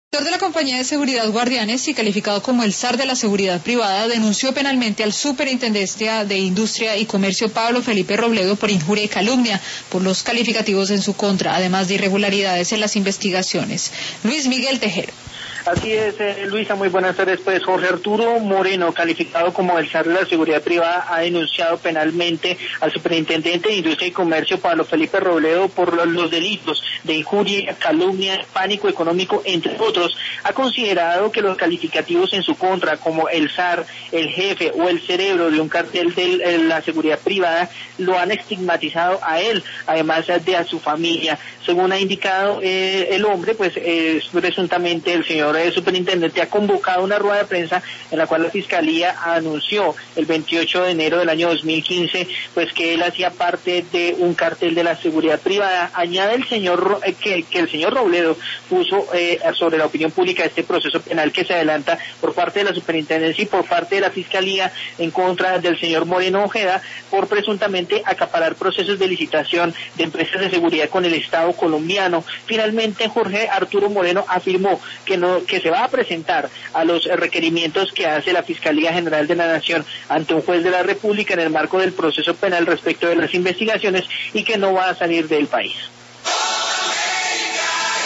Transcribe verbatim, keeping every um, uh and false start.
El director de la compañía de seguridad Guardianes y calificado como el zar de la seguridad privada denunció penalmente al Superintendencia de Industria y Comercio Pablo Felipe Robledo por injuria y calumnia por los calificativos en su contra, además de irregularidades en las investigaciones. Luis Miguel Tejero. Así es, eh, Luisa, muy buenas tardes. Pues Jorge Arturo Moreno, calificado como el zar de la seguridad privada, ha denunciado penalmente al superintendente de Industria y Comercio, Pablo Felipe Robledo, por los, los delitos de injuria, calumnia, pánico económico, entre otros. Ha considerado que los calificativos en su contra, como el zar, el jefe o el cerebro de un cartel de la seguridad privada, lo han estigmatizado a él, además de a su familia. Según ha indicado eh, el hombre, pues eh, presuntamente el señor el superintendente ha convocado una rueda de prensa en la cual la Fiscalía anunció el veintiocho de enero del año dos mil quince pues que él hacía parte de un cartel de la seguridad privada. Añade el señor eh, que, que el señor Robledo puso eh, sobre la opinión pública este proceso penal que se adelanta por parte de la superintendencia y por parte de la Fiscalía en contra del señor Moreno Ojeda por presuntamente acaparar procesos de licitación de empresas de seguridad con el Estado colombiano. Finalmente, Jorge Arturo Moreno afirmó que no que se va a presentar a los requerimientos que hace la Fiscalía General de la Nación ante un juez de la República en el marco del proceso penal respecto de las investigaciones y que no va a salir del país.